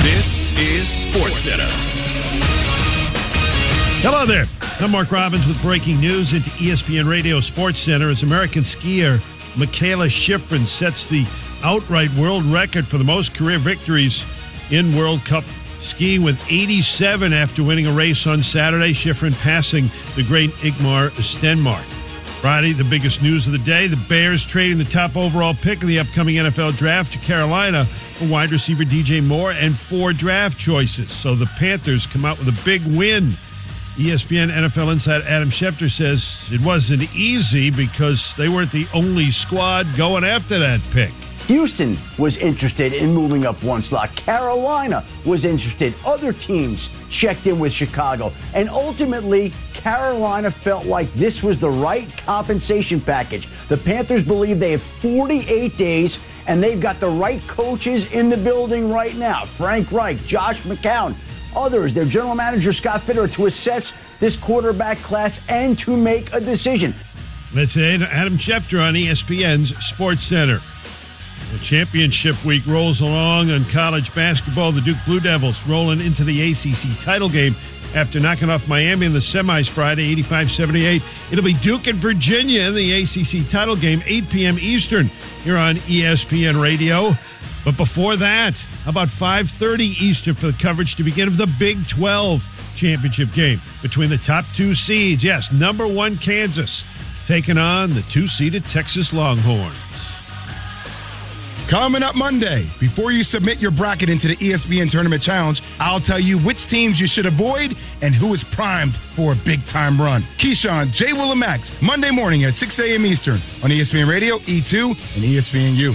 This is SportsCenter. Hello there. I'm Mark Robbins with breaking news into ESPN Radio SportsCenter as American skier Mikaela Shiffrin sets the outright world record for the most career victories in World Cup skiing with 87 after winning a race on Saturday. Shiffrin passing the great Ingemar Stenmark. Friday, the biggest news of the day, the Bears trading the top overall pick of the upcoming NFL draft to Carolina for wide receiver DJ Moore and 4 draft choices. So the Panthers come out with a big win. ESPN NFL insider Adam Schefter says it wasn't easy because they weren't the only squad going after that pick. Houston was interested in moving up one slot. Carolina was interested. Other teams checked in with Chicago. And ultimately, Carolina felt like this was the right compensation package. The Panthers believe they have 48 days, and they've got the right coaches in the building right now. Frank Reich, Josh McCown, others, their general manager Scott Fitterer, to assess this quarterback class and to make a decision. Let's say Adam Schefter on ESPN's SportsCenter. The championship week rolls along on college basketball. The Duke Blue Devils rolling into the ACC title game after knocking off Miami in the semis Friday, 85-78. It'll be Duke and Virginia in the ACC title game, 8 p.m. Eastern, here on ESPN Radio. But before that, about 5:30 Eastern for the coverage to begin of the Big 12 championship game between the top 2 seeds. Yes, number 1 Kansas taking on the 2-seeded Texas Longhorns. Coming up Monday, before you submit your bracket into the ESPN Tournament Challenge, I'll tell you which teams you should avoid and who is primed for a big-time run. Keyshawn, J. Will and Max, Monday morning at 6 a.m. Eastern on ESPN Radio, E2, and ESPNU.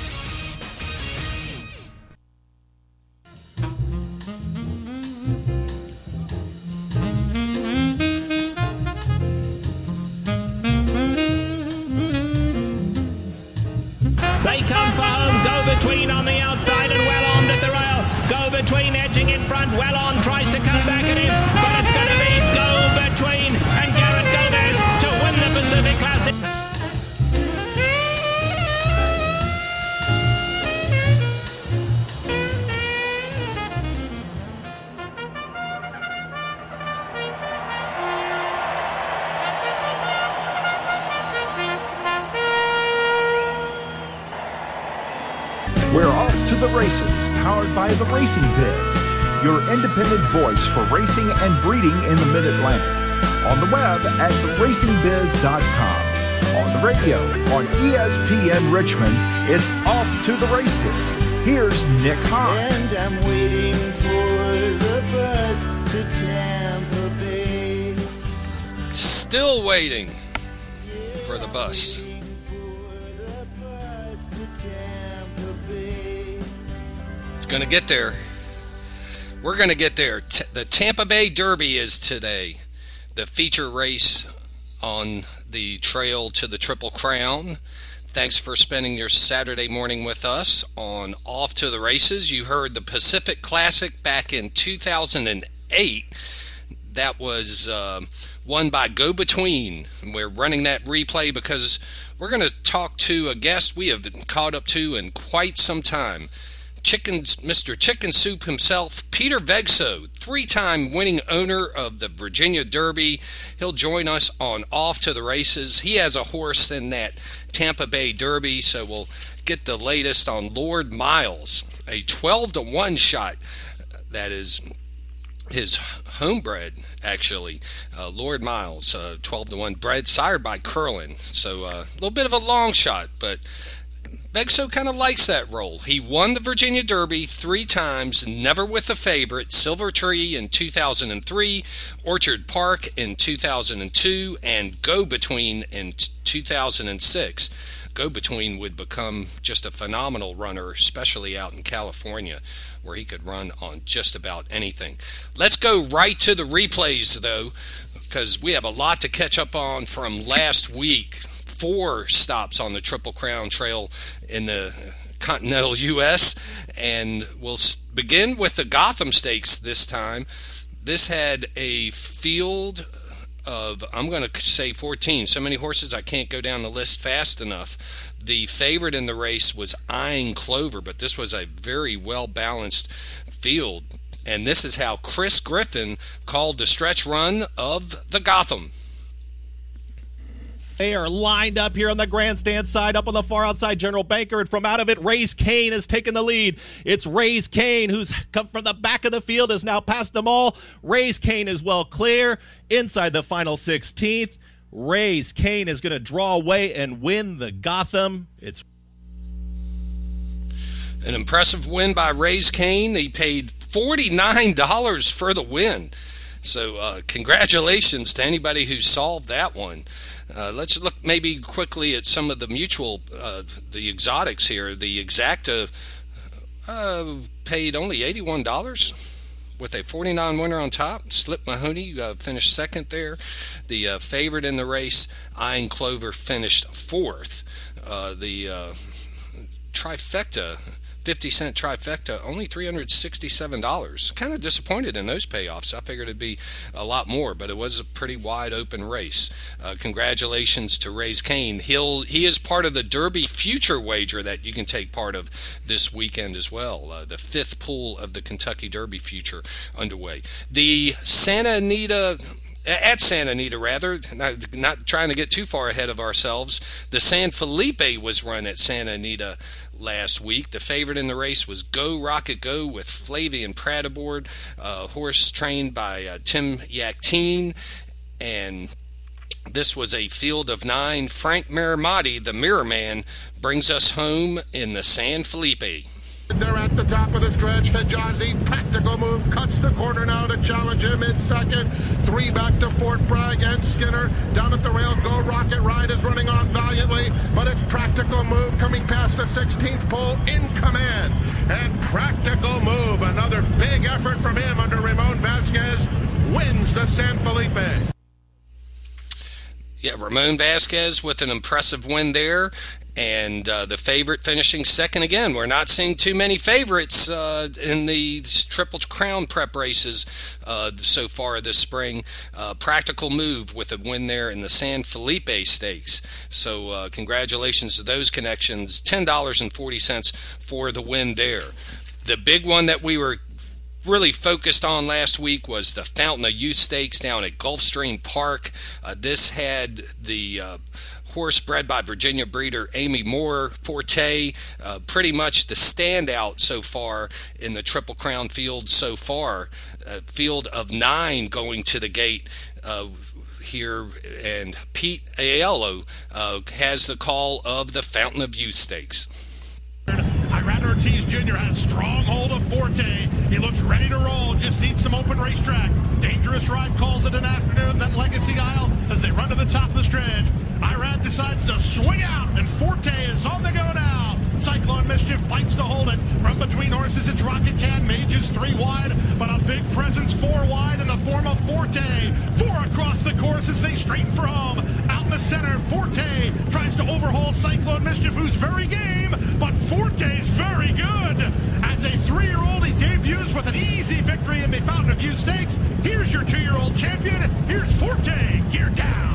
We're off to the races, powered by The Racing Biz, your independent voice for racing and breeding in the Mid-Atlantic. On the web at theracingbiz.com. On the radio, on ESPN Richmond, it's Off to the Races. Here's Nick Hahn. And I'm waiting for the bus to Tampa Bay. Still waiting for the bus. Going to get there. We're going to get there. The Tampa Bay Derby is today. The feature race on the trail to the Triple Crown. Thanks for spending your Saturday morning with us on Off to the Races. You heard the Pacific Classic back in 2008. That was won by Go Between. We're running that replay because we're going to talk to a guest we have been caught up to in quite some time. Mr. Chicken Soup himself, Peter Vegso, 3-time winning owner of the Virginia Derby. He'll join us on Off to the Races. He has a horse in that Tampa Bay Derby, so we'll get the latest on Lord Miles, a 12-1 shot. That is his homebred, actually. Lord Miles, 12-1, bred, sired by Curlin. So a little bit of a long shot, but Vegso kind of likes that role. He won the Virginia Derby 3 times, never with a favorite. Silver Tree in 2003, Orchard Park in 2002, and Go Between in 2006. Go Between would become just a phenomenal runner, especially out in California, where he could run on just about anything. Let's go right to the replays, though, because we have a lot to catch up on from last week. 4 stops on the Triple Crown Trail in the continental U.S., and we'll begin with the Gotham Stakes this time. This had a field of, I'm going to say 14. So many horses I can't go down the list fast enough. The favorite in the race was Eyeing Clover, but this was a very well-balanced field. And this is how Chris Griffin called the stretch run of the Gotham. They are lined up here on the grandstand side, up on the far outside. General Banker, and from out of it, Raise Kane has taken the lead. It's Raise Kane, who's come from the back of the field, has now passed them all. Raise Kane is well clear inside the final 16th. Raise Kane is going to draw away and win the Gotham. It's an impressive win by Raise Kane. He paid $49 for the win. So congratulations to anybody who solved that one. Let's look maybe quickly at some of the the exotics here. The Exacta paid only $81 with a 49 winner on top. Slip Mahoney finished second there. The favorite in the race, Eyeing Clover, finished fourth. The trifecta, 50-cent trifecta, only $367. Kind of disappointed in those payoffs. I figured it'd be a lot more, but it was a pretty wide open race. Congratulations to Raise Kane. He is part of the Derby Future wager that you can take part of this weekend as well. The fifth pool of the Kentucky Derby Future underway. The Santa Anita, not trying to get too far ahead of ourselves, the San Felipe was run at Santa Anita last week. The favorite in the race was Go Rocket Go with Flavian Pratt aboard, horse trained by Tim Yakteen, and this was a field of 9. Frank Marimati, the Mirror Man, brings us home in the San Felipe. They're at the top of the stretch. Hijazi, practical move, cuts the corner now to challenge him in second. 3 back to Fort Bragg and Skinner. Down at the rail, Go Rocket Ride is running on valiantly, but it's practical move coming past the 16th pole in command. And practical move, another big effort from him under Ramon Vasquez, wins the San Felipe. Yeah, Ramon Vasquez with an impressive win there. And the favorite finishing second again. We're not seeing too many favorites in these Triple Crown prep races so far this spring. Practical move with a win there in the San Felipe Stakes. So congratulations to those connections. $10.40 for the win there. The big one that we were really focused on last week was the Fountain of Youth Stakes down at Gulfstream Park. This had the horse bred by Virginia breeder Amy Moore, Forte, pretty much the standout so far in the Triple Crown field so far. Field of 9 going to the gate here, and Pete Aiello has the call of the Fountain of Youth Stakes. Iran Ortiz Jr. has strong hold of Forte. He looks ready to roll, just needs some open racetrack. Dangerous Ride calls it an afternoon, then Legacy Isle as they run to the top of the stretch. Iran decides to swing out, and Forte is on the go now. Cyclone Mischief fights to hold it. From between horses, it's Rocket Can. Mages 3 wide, but a big presence 4 wide in the form of Forte. 4 across the course as they straighten for home. Out in the center, Forte tries to overhaul Cyclone Mischief, who's very game, but Forte's very good. As a 3-year-old, he debuts with an easy victory in the Fountain of Youth Stakes. Here's your 2-year-old champion. Here's Forte, geared down.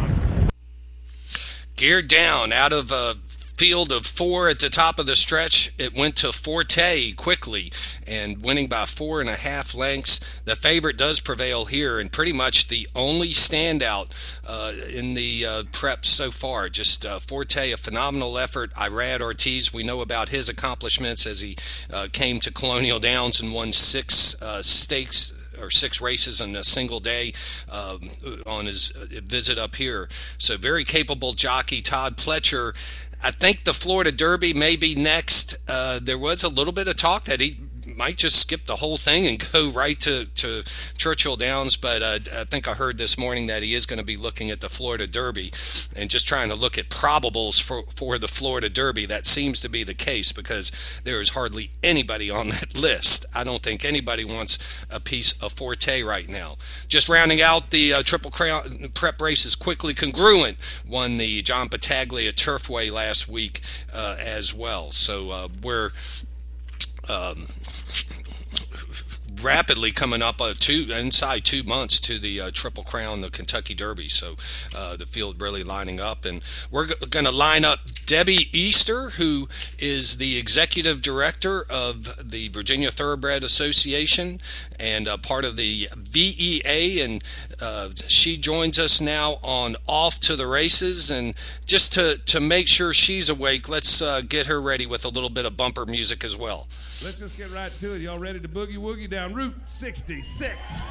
Geared down out of a field of 4 at the top of the stretch. It went to Forte quickly and winning by 4.5 lengths. The favorite does prevail here, and pretty much the only standout in the preps so far. Just Forte, a phenomenal effort. Irad Ortiz, we know about his accomplishments as he came to Colonial Downs and won 6 stakes or 6 races in a single day on his visit up here. So very capable jockey. Todd Pletcher, I think the Florida Derby may be next. There was a little bit of talk that he might just skip the whole thing and go right to Churchill Downs, but I think I heard this morning that he is going to be looking at the Florida Derby and just trying to look at probables for the Florida Derby. That seems to be the case because there is hardly anybody on that list. I don't think anybody wants a piece of Forte right now. Just rounding out the Triple Crown prep races quickly, Congruent won the John Battaglia Turfway last week as well. So we're rapidly coming up inside 2 months to the Triple Crown, the Kentucky Derby. So the field really lining up, and we're going to line up Debbie Easter, who is the executive director of the Virginia Thoroughbred Association and part of the VEA, and she joins us now on Off to the Races. And just to make sure she's awake, let's get her ready with a little bit of bumper music as well. Let's just get right to it. Y'all ready to boogie woogie down Route 66?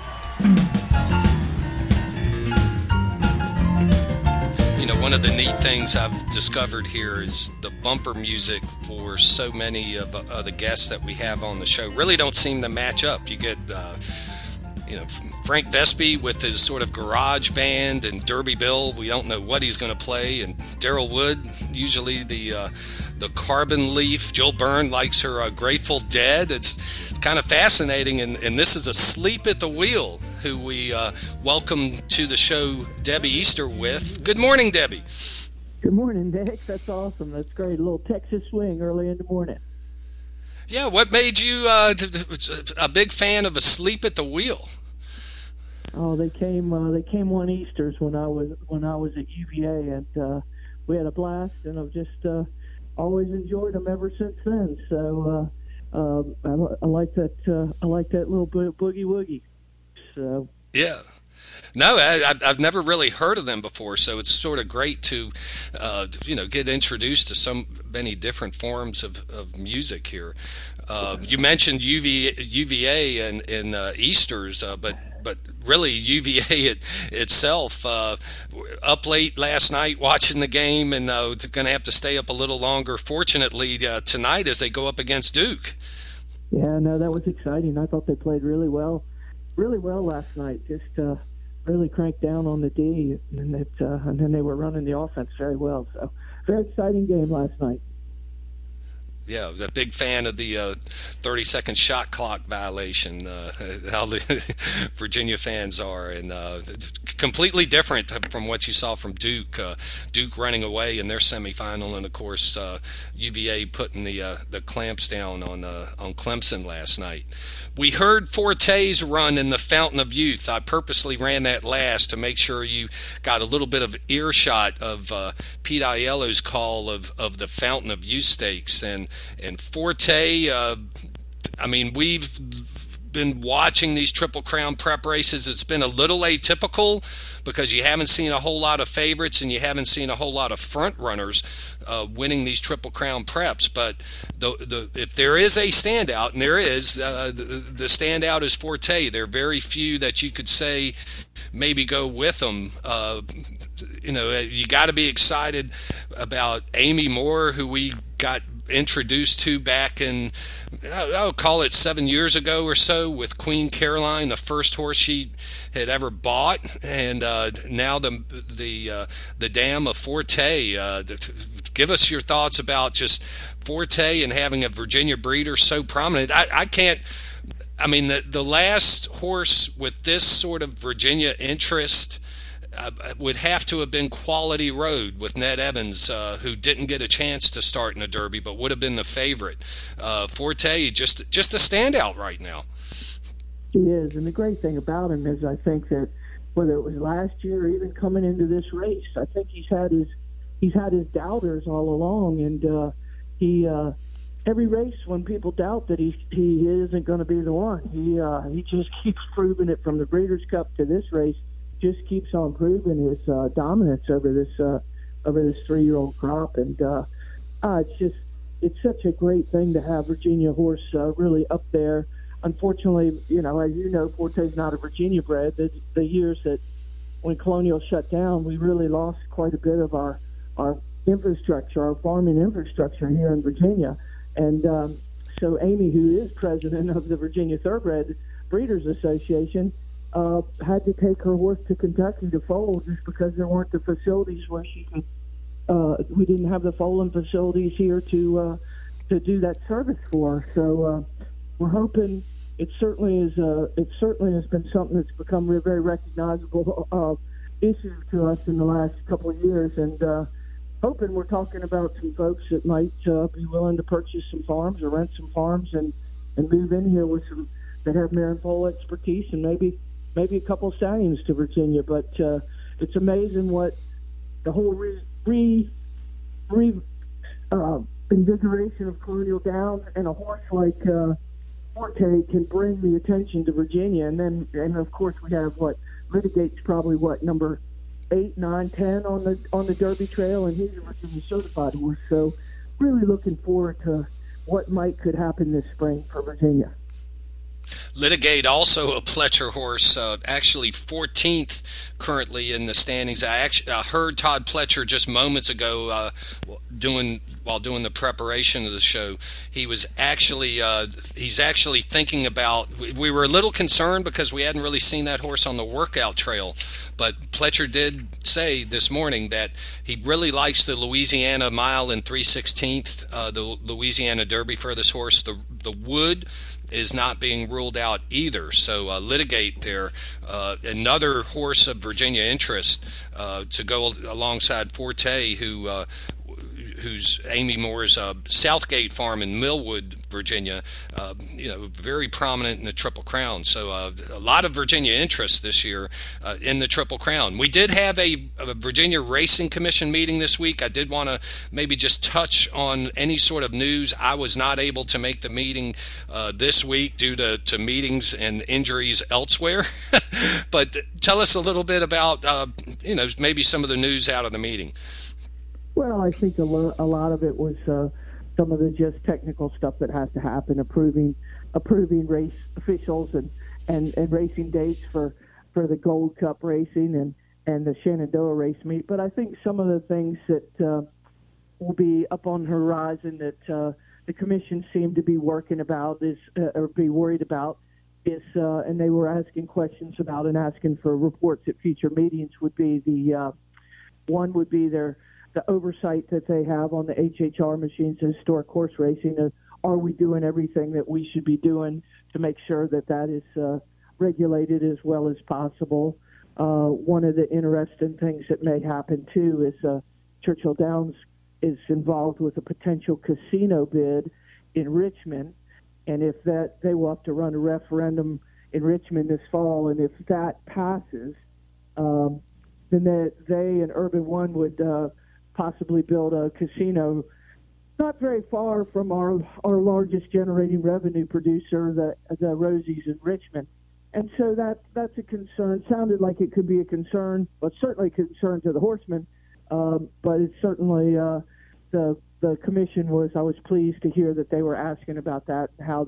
You know, one of the neat things I've discovered here is the bumper music for so many of the guests that we have on the show really don't seem to match up. You get Frank Vespi with his sort of garage band, and Derby Bill, we don't know what he's going to play, and Daryl Wood, usually the Carbon Leaf. Jill Byrne likes her Grateful Dead. It's kind of fascinating, and this is Asleep at the Wheel, who we welcome to the show Debbie Easter with. Good morning, Debbie. Good morning, Dick. That's awesome. That's great. A little Texas swing early in the morning. Yeah, what made you a big fan of Asleep at the Wheel? Oh, they came one Easters when I was at UVA, and we had a blast, and I've just always enjoyed them ever since then. So I like that. I like that little boogie woogie. So yeah. No, I've never really heard of them before, so it's sort of great to, get introduced to so many different forms of music here. You mentioned UVA and Easters, but really UVA itself. Up late last night watching the game, and going to have to stay up a little longer. Fortunately, tonight as they go up against Duke. Yeah, no, that was exciting. I thought they played really well last night. Just really cranked down on the D, and then they were running the offense very well. So very exciting game last night. Yeah, a big fan of the 30-second shot clock violation, how the Virginia fans are, and completely different from what you saw from Duke. Duke running away in their semifinal, and of course UVA putting the clamps down on Clemson last night. We heard Forte's run in the Fountain of Youth. I purposely ran that last to make sure you got a little bit of earshot of Pete Aiello's call of the Fountain of Youth Stakes. And Forte, we've been watching these Triple Crown prep races. It's been a little atypical because you haven't seen a whole lot of favorites and you haven't seen a whole lot of front runners winning these Triple Crown preps. But if there is a standout, and there is, the standout is Forte. There are very few that you could say maybe go with them. You got to be excited about Amy Moore, who we got introduced to back in, I'll call it 7 years ago or so, with Queen Caroline, the first horse she had ever bought, and now the dam of Forte. Give us your thoughts about just Forte and having a Virginia breeder so prominent. The last horse with this sort of Virginia interest would have to have been Quality Road with Ned Evans, who didn't get a chance to start in the Derby, but would have been the favorite. Forte, just a standout right now. He is, and the great thing about him is I think that whether it was last year or even coming into this race, I think he's had his doubters all along, and he every race when people doubt that he isn't going to be the one, he just keeps proving it. From the Breeders' Cup to this race, just keeps on proving his dominance over this 3-year-old crop, and it's such a great thing to have Virginia horse really up there. Unfortunately, as you know, Forte's not a Virginia bred. The years that when Colonial shut down, we really lost quite a bit of our infrastructure, our farming infrastructure here in Virginia. And so Amy, who is president of the Virginia Thoroughbred Breeders Association, had to take her horse to Kentucky to foal just because there weren't the facilities where she could. We didn't have the foaling facilities here to do that service for her. So we're hoping. It certainly has been something that's become a very recognizable issue to us in the last couple of years, and hoping we're talking about some folks that might be willing to purchase some farms or rent some farms and move in here with that have mare pole expertise, and maybe a couple stallions to Virginia. But it's amazing what the whole invigoration of Colonial Downs and a horse like Forte can bring the attention to Virginia. And of course we have Litigate's probably number 8, 9, 10 on the Derby Trail, and he's a Virginia certified horse. So really looking forward to what could happen this spring for Virginia. Litigate, also a Pletcher horse, actually 14th currently in the standings. I heard Todd Pletcher just moments ago while doing the preparation of the show. He was he's actually thinking about. We were a little concerned because we hadn't really seen that horse on the workout trail, but Pletcher did say this morning that he really likes the Louisiana Mile in 3/16, the Louisiana Derby for this horse. The Wood is not being ruled out either. So Litigate there, another horse of Virginia interest to go alongside Forte, who's Amy Moore's Southgate farm in Millwood, Virginia, very prominent in the Triple Crown. So a lot of Virginia interest this year in the Triple Crown. We did have a Virginia Racing Commission meeting this week. I did want to maybe just touch on any sort of news. I was not able to make the meeting this week due to meetings and injuries elsewhere. But tell us a little bit about, maybe some of the news out of the meeting. Well, I think a lot of it was some of the just technical stuff that has to happen, approving race officials and racing dates for the Gold Cup racing and the Shenandoah race meet. But I think some of the things that will be up on the horizon that the commission seemed to be working about or be worried about is, and they were asking questions about and asking for reports at future meetings, would be one would be the oversight that they have on the HHR machines and historic horse racing. Are we doing everything that we should be doing to make sure that is regulated as well as possible? One of the interesting things that may happen too is Churchill Downs is involved with a potential casino bid in Richmond, and if they will have to run a referendum in Richmond this fall, and if that passes, then they and Urban One would possibly build a casino not very far from our largest generating revenue producer, the Rosie's in Richmond. And so that's a concern. Sounded like it could be a concern, but certainly a concern to the horsemen. But it's certainly the commission I was pleased to hear that they were asking about that, how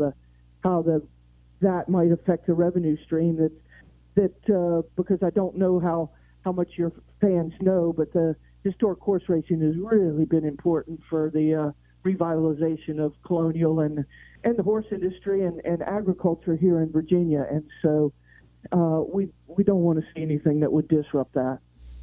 that might affect the revenue stream. That because I don't know how much your fans know, but the historic horse racing has really been important for the revitalization of Colonial and the horse industry and agriculture here in Virginia. And so we don't want to see anything that would disrupt that.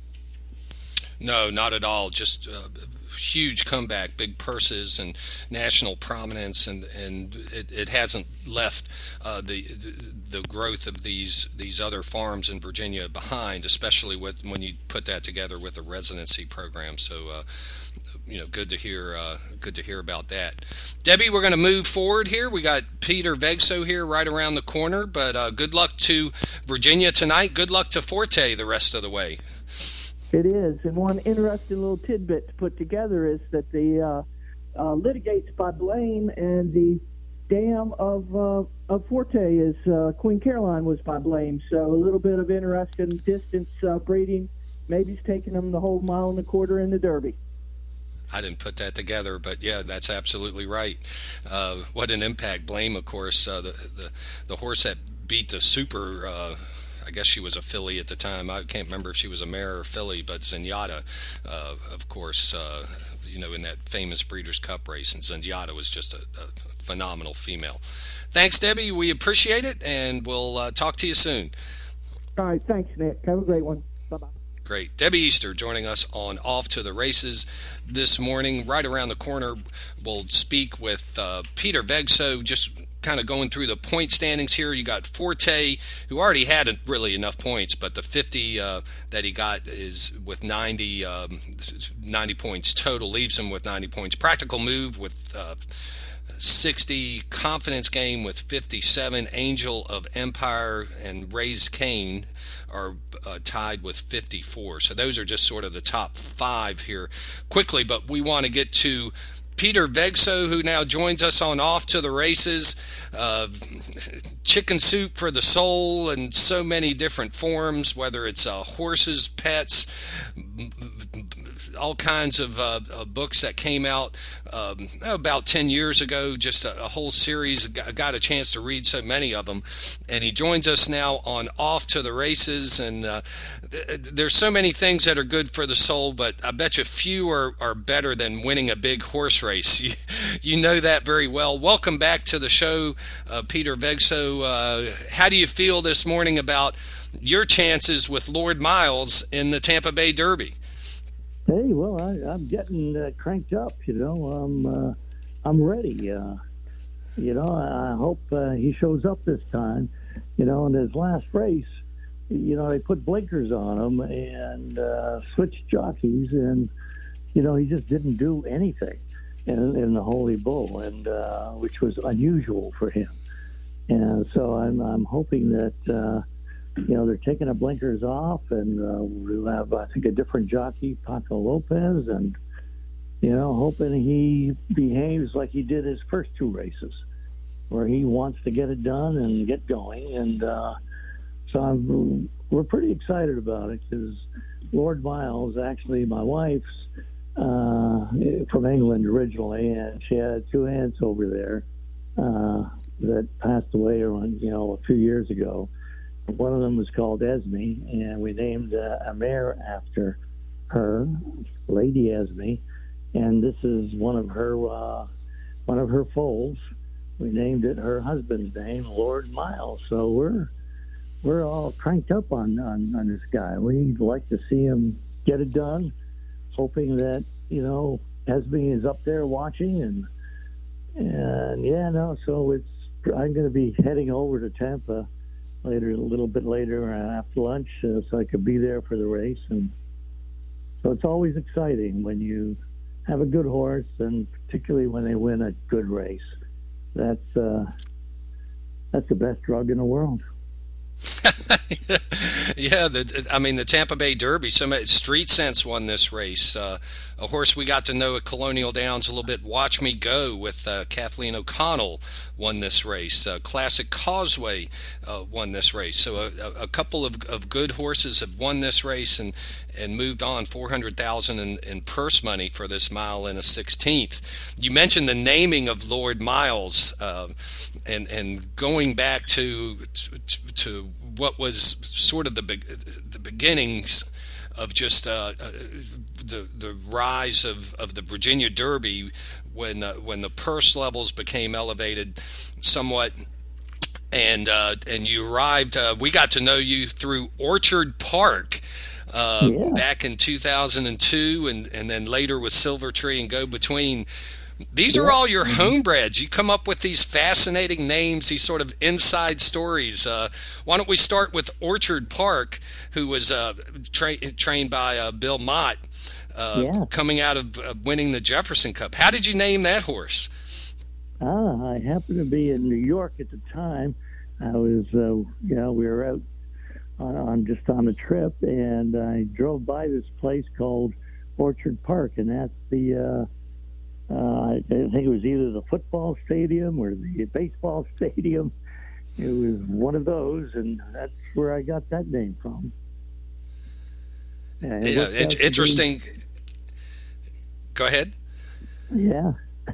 No, not at all. Just huge comeback, big purses and national prominence, and it hasn't left the growth of these other farms in Virginia behind, especially when you put that together with a residency program. So good to hear about that. Debbie, we're going to move forward here. We got Peter Vegso here right around the corner, but good luck to Virginia tonight. Good luck to Forte the rest of the way. It is, and one interesting little tidbit to put together is that the Litigate's by Blame, and the dam of Forte is Queen Caroline was by Blame. So a little bit of interesting distance breeding. Maybe he's taking them the whole 1.25 miles in the Derby. I didn't put that together, but yeah, that's absolutely right. What an impact! Blame, of course, the horse that beat the Super. I guess she was a filly at the time. I can't remember if she was a mare or filly, but Zenyatta, of course, in that famous Breeders' Cup race, and Zenyatta was just a phenomenal female. Thanks, Debbie. We appreciate it, and we'll talk to you soon. All right. Thanks, Nick. Have a great one. Bye-bye. Great. Debbie Easter joining us on Off to the Races this morning. Right around the corner, we'll speak with Peter Vegso, just kind of going through the point standings here. You got Forte, who already had really enough points, but the 50 that he got is with 90 points total, leaves him with 90 points. Practical Move with 60, Confidence Game with 57, Angel of Empire and Raise Cain are tied with 54. So those are just sort of the top 5 here quickly, but we want to get to Peter Vegso, who now joins us on Off to the Races. Chicken soup for the soul in so many different forms, whether it's horses, pets, all kinds of books that came out about 10 years ago, just a whole series. I got a chance to read so many of them. And he joins us now on Off to the Races. And there's so many things that are good for the soul, but I bet you few are better than winning a big horse race. You know that very well. Welcome back to the show, Peter Vegso. How do you feel this morning about your chances with Lord Miles in the Tampa Bay Derby? Hey, well, I'm getting cranked up. I'm ready. I hope he shows up this time. In his last race, they put blinkers on him and switched jockeys, and he just didn't do anything in the Holy Bull, and which was unusual for him. And so I'm hoping that. They're taking the blinkers off, and we'll have, I think, a different jockey, Paco Lopez, and, hoping he behaves like he did his first 2 races, where he wants to get it done and get going. And so we're pretty excited about it, because Lord Miles, actually, my wife's from England originally, and she had 2 aunts over there that passed away around, a few years ago. One of them was called Esme, and we named a mare after her, Lady Esme. And this is one of her foals. We named it her husband's name, Lord Miles. So we're all cranked up on this guy. We'd like to see him get it done, hoping that Esme is up there watching, So I'm going to be heading over to Tampa a little bit later after lunch, so I could be there for the race. And so it's always exciting when you have a good horse, and particularly when they win a good race. That's the best drug in the world. Yeah, the Tampa Bay Derby. Street Sense won this race. A horse we got to know at Colonial Downs a little bit, Watch Me Go, with Kathleen O'Connell, won this race. Classic Causeway won this race. So a couple of good horses have won this race and moved on. $400,000 in purse money for this mile and a 16th. You mentioned the naming of Lord Miles, and going back to what was sort of the beginnings of just the rise of the Virginia Derby, when the purse levels became elevated somewhat, and you arrived. We got to know you through Orchard Park back in 2002, and then later with Silver Tree and Go Between. These are all your homebreds. You come up with these fascinating names, these sort of inside stories. Why don't we start with Orchard Park, who was trained by Bill Mott, coming out of winning the Jefferson Cup. How did you name that horse? I happened to be in New York at the time. I was, we were out on a trip, and I drove by this place called Orchard Park, and that's the I think it was either the football stadium or the baseball stadium. It was one of those, and that's where I got that name from. Interesting. Go ahead. Yeah.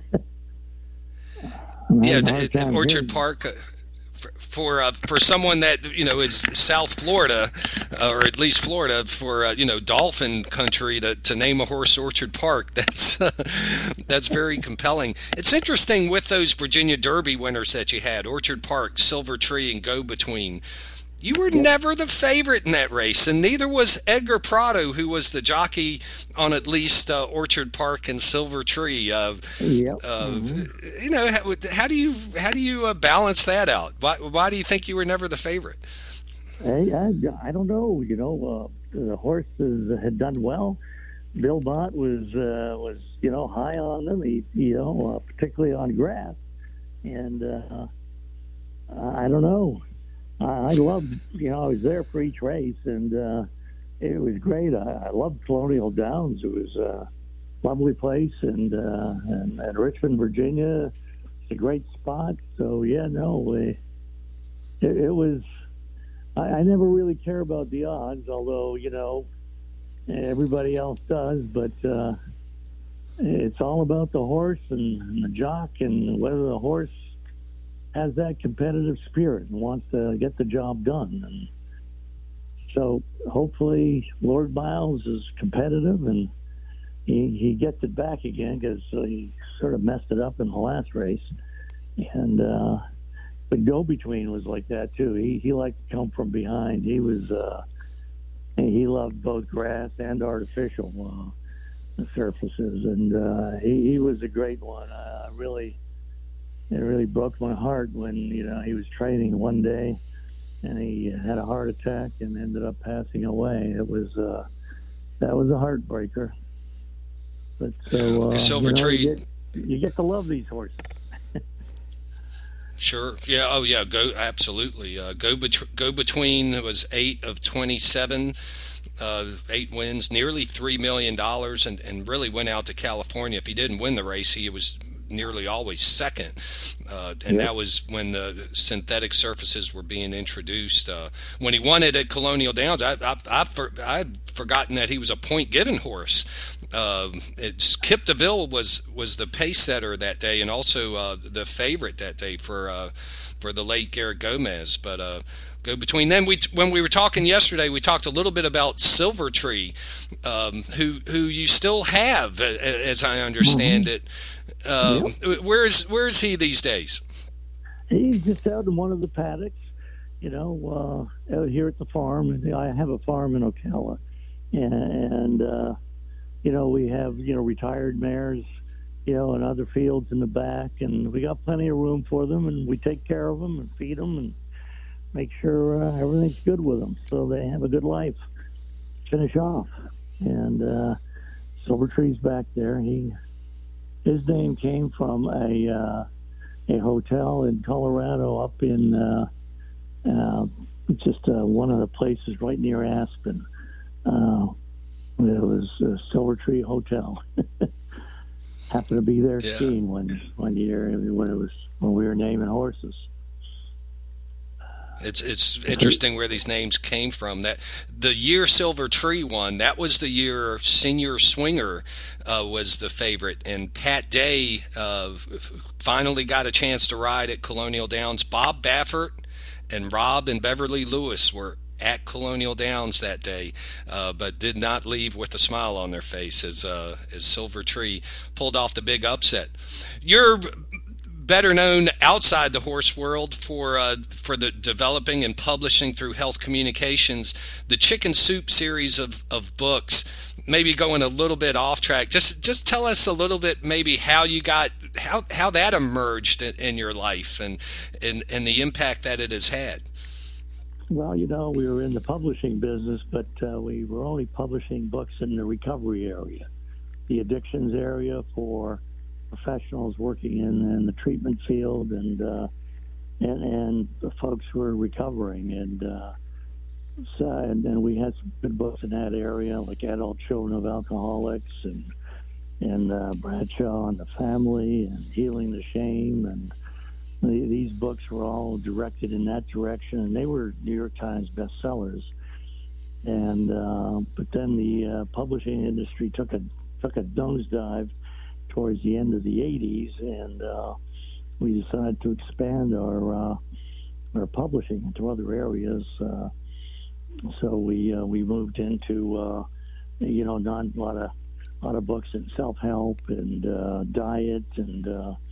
Orchard Park. For someone that is South Florida, or at least Florida, for Dolphin country, to name a horse Orchard Park, that's very compelling. It's interesting with those Virginia Derby winners that you had, Orchard Park, Silver Tree, and Go Between. You were never the favorite in that race, and neither was Edgar Prado, who was the jockey on at least Orchard Park and Silver Tree. How do you balance that out? Why do you think you were never the favorite? Hey, I don't know. The horses had done well. Bill Mott was high on them. He particularly on grass. And I don't know. I loved, I was there for each race, and it was great. I loved Colonial Downs. It was a lovely place, and Richmond, Virginia, it's a great spot. So it was. I never really care about the odds, although everybody else does. But it's all about the horse and the jock, and whether the horse has that competitive spirit and wants to get the job done. And so hopefully Lord Miles is competitive, and he gets it back again, because he sort of messed it up in the last race. And but Go Between was like that too. He liked to come from behind. He was he loved both grass and artificial surfaces, and he was a great one. It really broke my heart when he was training one day and he had a heart attack and ended up passing away. It was that was a heartbreaker. But so Silver Tree, you get to love these horses. Sure. Yeah. Oh, yeah. Absolutely. Go Between was 8 of 27, 8 wins, nearly $3 million, and really went out to California. If he didn't win the race, he was nearly always second. That was when the synthetic surfaces were being introduced. When he won it at Colonial Downs, I'd forgotten that he was a point-given horse. Kip DeVille was the pace setter that day, and also the favorite that day for the late Garrett Gomez. But Go Between. Then when we were talking yesterday, we talked a little bit about Silver Tree, who you still have, as I understand it. Where is he these days? He's just out in one of the paddocks, out here at the farm. And I have a farm in Ocala, and we have retired mares, and other fields in the back, and we got plenty of room for them, and we take care of them and feed them and make sure everything's good with them, so they have a good life. Finish off, and Silver Tree's back there. His name came from a hotel in Colorado, up in just one of the places right near Aspen. It was a Silver Tree Hotel. Happened to be there skiing one year when we were naming horses. It's interesting where these names came from. That the year Silver Tree won, that was the year Senior Swinger was the favorite, and Pat Day finally got a chance to ride at Colonial Downs. Bob Baffert and Rob and Beverly Lewis were at Colonial Downs that day, but did not leave with a smile on their face as Silver Tree pulled off the big upset. You're better known outside the horse world for the developing and publishing through Health Communications the Chicken Soup series of books. Maybe going a little bit off track, just tell us a little bit maybe how you got how that emerged in your life and the impact that it has had. Well, we were in the publishing business, but we were only publishing books in the recovery area, the addictions area for professionals working in the treatment field, and the folks who are recovering, and we had some good books in that area, like Adult Children of Alcoholics and Bradshaw and the Family and Healing the Shame, and these books were all directed in that direction, and they were New York Times bestsellers. And but then the publishing industry took a nosedive towards the end of the 80s, and we decided to expand our publishing into other areas. So we moved into a lot of books in self-help and diet and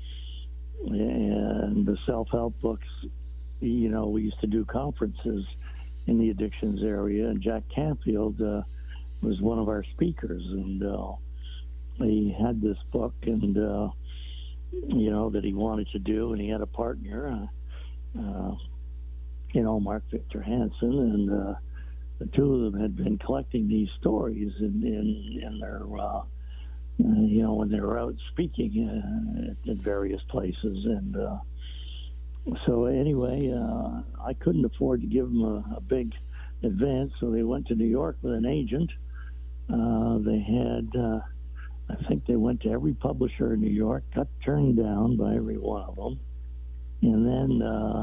the self-help books. We used to do conferences in the addictions area, and Jack Canfield was one of our speakers, and he had this book, and that he wanted to do, and he had a partner, Mark Victor Hansen, and the two of them had been collecting these stories in their when they were out speaking at various places, and So anyway, I couldn't afford to give them a big advance, so they went to New York with an agent. They had, I think they went to every publisher in New York, got turned down by every one of them. And then,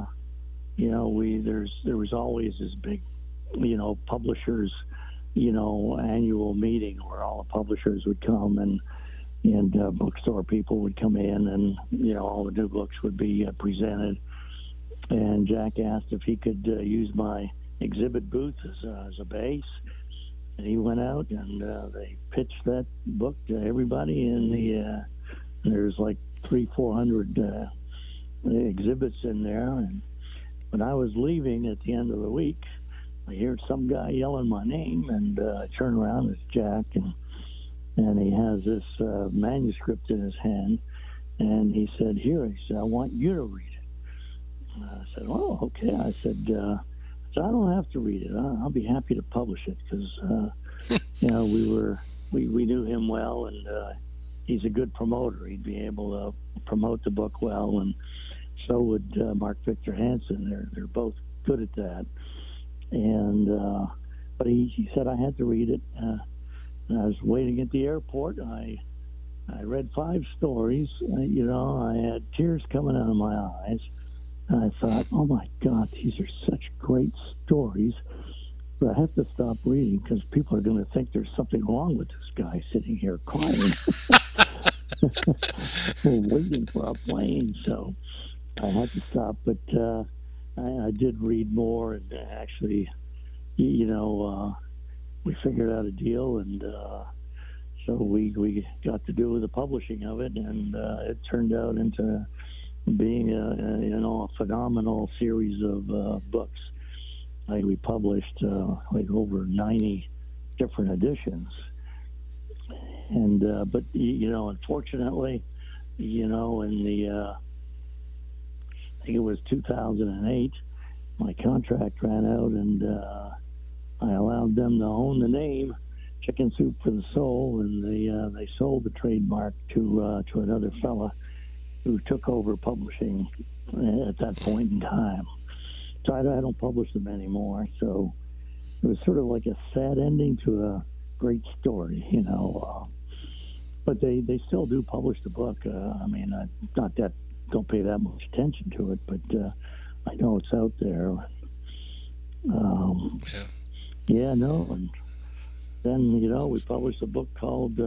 there was always this big, publishers, annual meeting where all the publishers would come and bookstore people would come in, and all the new books would be presented. And Jack asked if he could use my exhibit booth as a base, and he went out and they pitched that book to everybody. And there's like 300-400 exhibits in there. And when I was leaving at the end of the week, I heard some guy yelling my name, and I turn around, it's Jack, and he has this manuscript in his hand, and he said, "Here," he said, "I want you to read it." And I said, "Oh, okay." I said, "I don't have to read it. I'll be happy to publish it," because we knew him well, and he's a good promoter. He'd be able to promote the book well, and so would Mark Victor Hansen. They're both good at that. And but he said I had to read it. And I was waiting at the airport. I read 5 stories. I had tears coming out of my eyes. And I thought, oh my God, these are such great stories. But I have to stop reading because people are going to think there's something wrong with this guy sitting here crying, waiting for a plane. So I had to stop. But I did read more, and actually, we figured out a deal, and so we got to do the publishing of it, and it turned out into being a phenomenal series of books. We published over 90 different editions, and but unfortunately, in the I think it was 2008, my contract ran out, and I allowed them to own the name Chicken Soup for the Soul, and they sold the trademark to another fella who took over publishing at that point in time. So I don't publish them anymore. So it was sort of like a sad ending to a great story, But they still do publish the book. Don't pay that much attention to it, but I know it's out there. And then we published a book called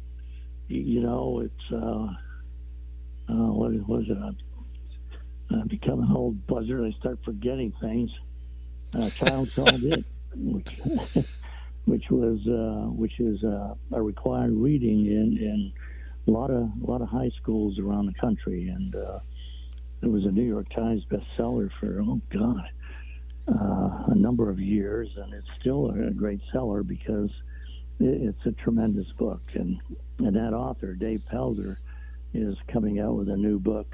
it's what was it? I become an old buzzard. I start forgetting things. Child Called It, which is a required reading in a lot of high schools around the country, and it was a New York Times bestseller for a number of years, and it's still a great seller because it's a tremendous book. And that author, Dave Pelzer, is coming out with a new book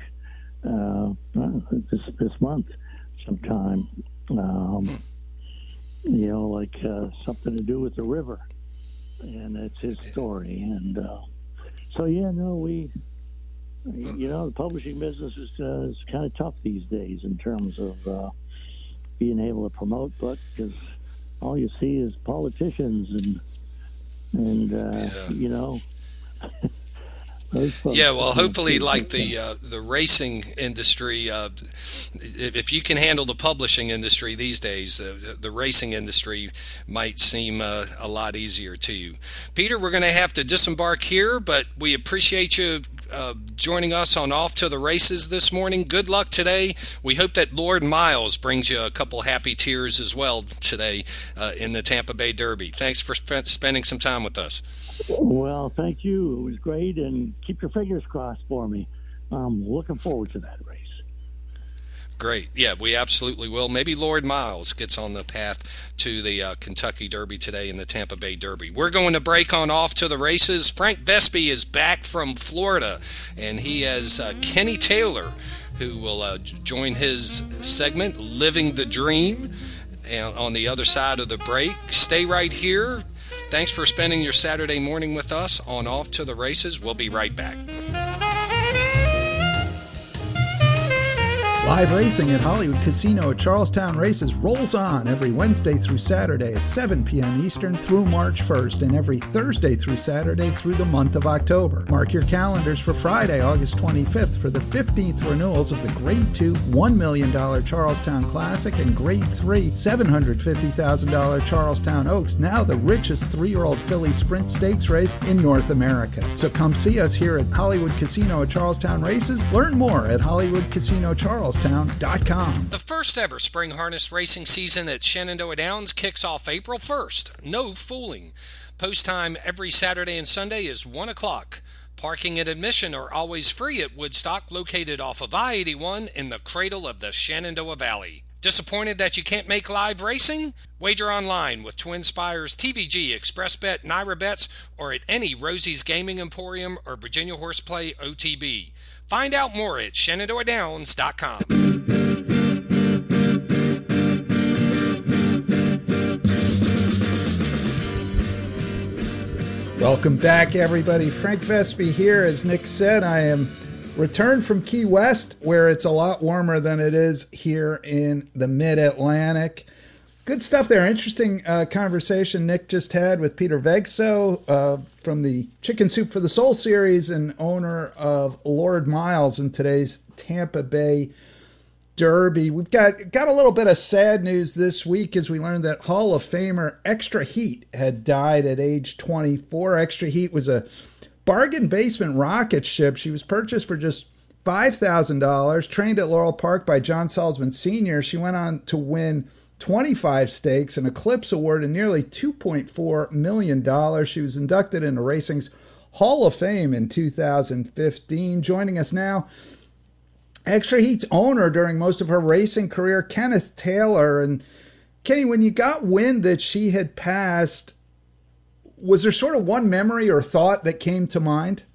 this month sometime. Something to do with the river, and it's his story. And the publishing business is kind of tough these days in terms of being able to promote books, because all you see is politicians and hopefully, like the racing industry, if you can handle the publishing industry these days, the racing industry might seem a lot easier to you. Peter, we're going to have to disembark here, but we appreciate you joining us on Off to the Races this morning. Good luck today. We hope that Lord Miles brings you a couple happy tears as well today in the Tampa Bay Derby. Thanks for spending some time with us. Well, thank you. It was great, and keep your fingers crossed for me. I'm looking forward to that race. Great. Yeah, we absolutely will. Maybe Lord Miles gets on the path to the Kentucky Derby today in the Tampa Bay Derby. We're going to break on Off to the Races. Frank Vespi is back from Florida, and he has Kenny Taylor, who will join his segment, Living the Dream, on the other side of the break. Stay right here. Thanks for spending your Saturday morning with us on Off to the Races. We'll be right back. Live racing at Hollywood Casino at Charlestown Races rolls on every Wednesday through Saturday at 7 p.m. Eastern through March 1st and every Thursday through Saturday through the month of October. Mark your calendars for Friday, August 25th for the 15th renewals of the Grade 2 $1 million Charlestown Classic and Grade 3 $750,000 Charlestown Oaks, now the richest 3-year-old filly sprint stakes race in North America. So come see us here at Hollywood Casino at Charlestown Races. Learn more at HollywoodCasinoCharlestown.com. The first ever spring harness racing season at Shenandoah Downs kicks off April 1st. No fooling. Post time every Saturday and Sunday is 1 o'clock. Parking and admission are always free at Woodstock, located off of I-81 in the cradle of the Shenandoah Valley. Disappointed that you can't make live racing? Wager online with Twin Spires, TVG, ExpressBet, Naira Bets, or at any Rosie's Gaming Emporium or Virginia Horseplay OTB. Find out more at ShenandoahDowns.com. Welcome back, everybody. Frank Vespi here. As Nick said, I am returned from Key West, where it's a lot warmer than it is here in the Mid-Atlantic. Good stuff there. Interesting conversation Nick just had with Peter Vegso from the Chicken Soup for the Soul series and owner of Lord Miles in today's Tampa Bay Derby. We've got a little bit of sad news this week as we learned that Hall of Famer Extra Heat had died at age 24. Extra Heat was a bargain basement rocket ship. She was purchased for just $5,000, trained at Laurel Park by John Salzman Sr. She went on to win 25 stakes, an Eclipse Award, and nearly $2.4 million. She was inducted into racing's Hall of Fame in 2015. Joining us now, Extra Heat's owner during most of her racing career, Kenneth Taylor. And Kenny, when you got wind that she had passed, was there sort of one memory or thought that came to mind?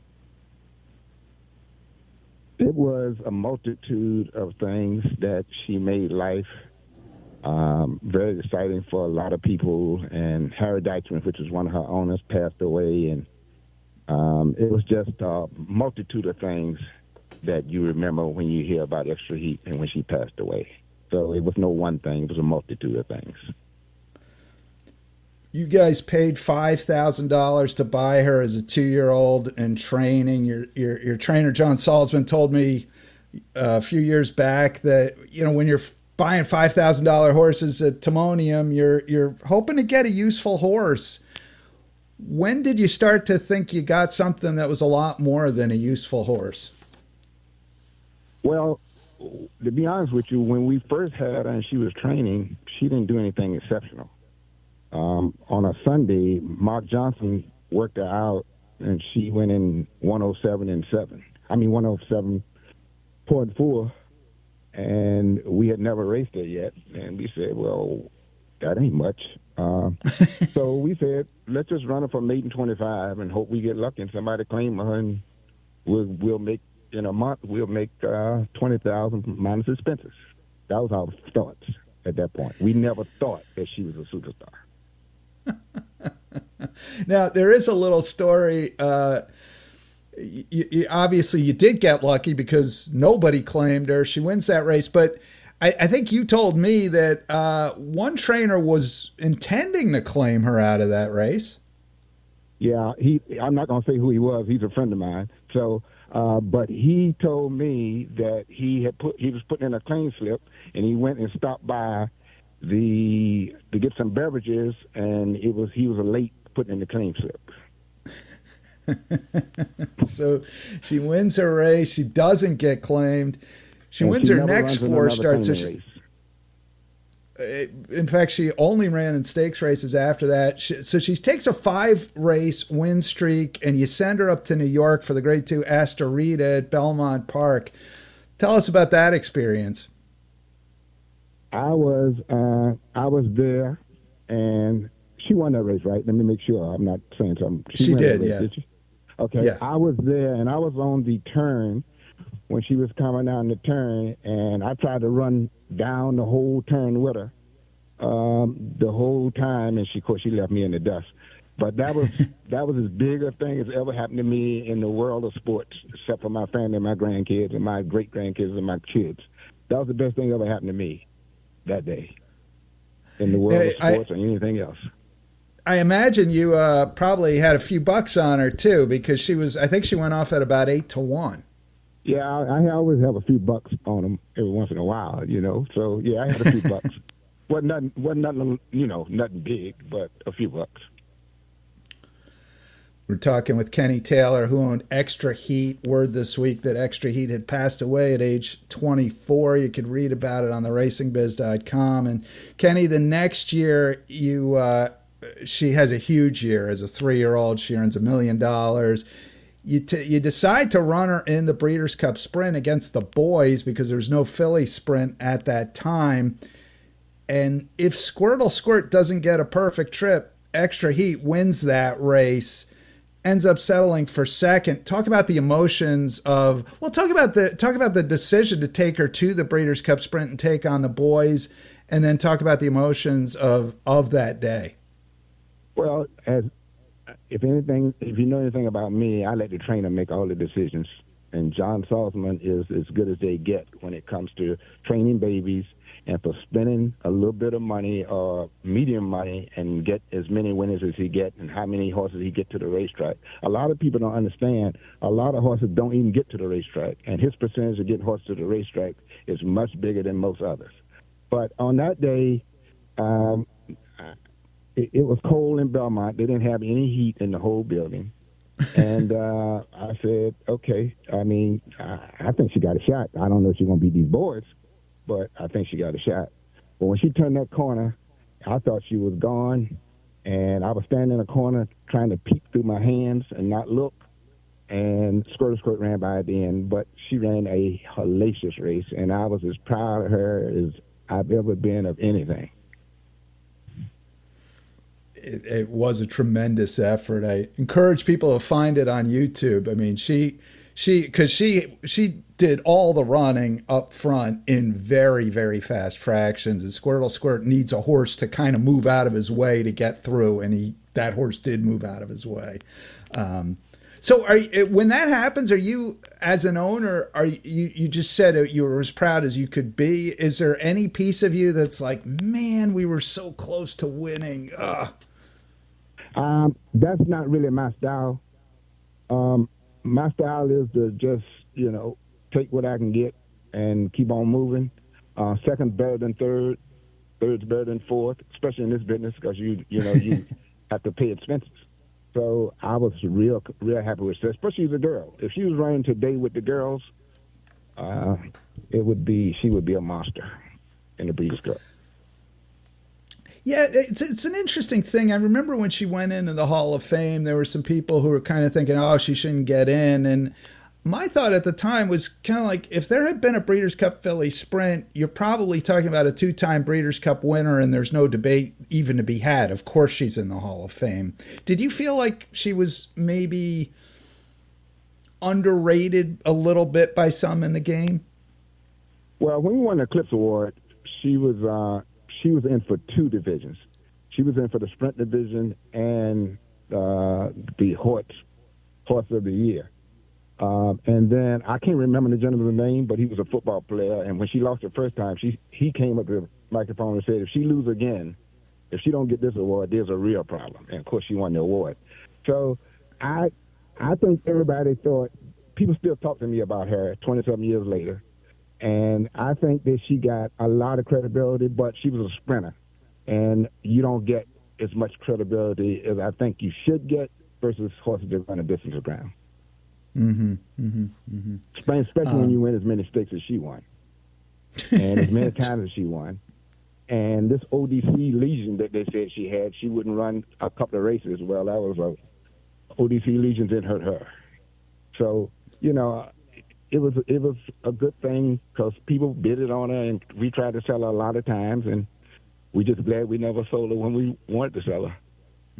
It was a multitude of things that she made life very exciting for a lot of people. And Harry Dykman, which was one of her owners, passed away. And it was just a multitude of things that you remember when you hear about Extra Heat and when she passed away. So it was no one thing. It was a multitude of things. You guys paid $5,000 to buy her as a 2-year-old in training. Your trainer, John Salzman, told me a few years back that, you know, when you're buying $5,000 horses at Timonium, you're hoping to get a useful horse. When did you start to think you got something that was a lot more than a useful horse? Well, to be honest with you, when we first had her and she was training, she didn't do anything exceptional. On a Sunday, Mark Johnson worked her out, and she went in 107.4, and we had never raced her yet. And we said, well, that ain't much. So we said, let's just run her for maiden 25 and hope we get lucky and somebody claim her, and we'll make, in a month, we'll make $20,000 minus expenses. That was our thoughts at that point. We never thought that she was a superstar. Now, there is a little story. Obviously, you did get lucky because nobody claimed her. She wins that race. But I think you told me that one trainer was intending to claim her out of that race. Yeah, I'm not going to say who he was. He's a friend of mine. So, but he told me that he was putting in a claim slip, and he went and stopped by to get some beverages, and he was late putting in the claim slip. So she wins her race. She doesn't get claimed. She wins her next 4 starts. In fact, she only ran in stakes races after that. So she takes a 5-race win streak, and you send her up to New York for the Grade 2 Astorita at Belmont Park. Tell us about that experience. I was there, and she won that race, right? Let me make sure I'm not saying something. She did, race, yeah. Did she? Okay, yeah. I was there, and I was on the turn when she was coming down the turn, and I tried to run down the whole turn with her the whole time, and she left me in the dust. But that was as big a thing as ever happened to me in the world of sports, except for my family, my grandkids, and my great-grandkids, and my kids. that was the best thing that ever happened to me that day in the world of sports or anything else. I imagine you probably had a few bucks on her too, because I think she went off at about 8-1. Yeah, I always have a few bucks on them every once in a while, So yeah, I had a few bucks. Wasn't nothing, nothing big, but a few bucks. We're talking with Kenny Taylor, who owned Extra Heat. Word this week that Extra Heat had passed away at age 24. You could read about it on theracingbiz.com. And Kenny, the next year, she has a huge year as a 3-year-old. She earns $1 million. You decide to run her in the Breeders' Cup Sprint against the boys because there's no filly sprint at that time. And if Squirtle Squirt doesn't get a perfect trip, Extra Heat wins that race. Ends up settling for second. Talk about the emotions talk about the decision to take her to the Breeders' Cup Sprint and take on the boys, and then talk about the emotions of that day. Well, if you know anything about me, I let the trainer make all the decisions, and John Salzman is as good as they get when it comes to training babies and for spending a little bit of money or medium money and get as many winners as he get and how many horses he get to the racetrack. A lot of people don't understand. A lot of horses don't even get to the racetrack, and his percentage of getting horses to the racetrack is much bigger than most others. But on that day, it was cold in Belmont. They didn't have any heat in the whole building. And I said, okay, I think she got a shot. I don't know if she's going to beat these boys, but I think she got a shot. But when she turned that corner, I thought she was gone, and I was standing in a corner trying to peek through my hands and not look, and Squirt ran by at the end. But she ran a hellacious race, and I was as proud of her as I've ever been of anything. It was a tremendous effort. I encourage people to find it on YouTube. I mean, she did all the running up front in very, very fast fractions. And Squirtle Squirt needs a horse to kind of move out of his way to get through, and that horse did move out of his way. So when that happens, are you, as an owner, you just said you were as proud as you could be. Is there any piece of you that's like, man, we were so close to winning? That's not really my style. My style is to just, take what I can get and keep on moving. Second's better than third. Third's better than fourth, especially in this business because you have to pay expenses. So I was real happy with that, especially as a girl. If she was running today with the girls, she would be a monster in the Breeders' Cup. Yeah, it's an interesting thing. I remember when she went into the Hall of Fame, there were some people who were kind of thinking, oh, she shouldn't get in. And my thought at the time was kind of like, if there had been a Breeders' Cup Filly Sprint, you're probably talking about a 2-time Breeders' Cup winner, and there's no debate even to be had. Of course she's in the Hall of Fame. Did you feel like she was maybe underrated a little bit by some in the game? Well, when we won the Eclipse Award, she was in for 2 divisions. She was in for the Sprint division and the Horse of the Year. And then I can't remember the gentleman's name, but he was a football player. And when she lost the first time, he came up to the microphone and said, if she loses again, if she don't get this award, there's a real problem. And, of course, she won the award. So I think everybody thought, people still talk to me about her 20-something years later. And I think that she got a lot of credibility, but she was a sprinter. And you don't get as much credibility as I think you should get versus horses that run a distance around. Especially when you win as many stakes as she won. And as many times as she won. And this ODC lesion that they said she had, she wouldn't run a couple of races. Well, that was ODC lesion didn't hurt her. So, it was a good thing because people bid it on her, and we tried to sell her a lot of times, and we just glad we never sold her when we wanted to sell her.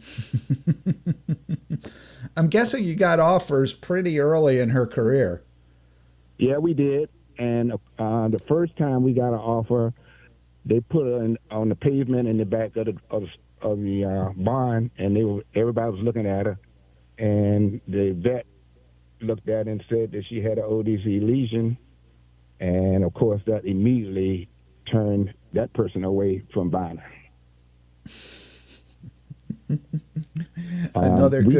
I'm guessing you got offers pretty early in her career. Yeah, we did. And the first time we got an offer, they put her on the pavement in the back of the barn, and everybody was looking at her, and the vet looked at it and said that she had an ODC lesion, And, of course, that immediately turned that person away from buying her. Another she good.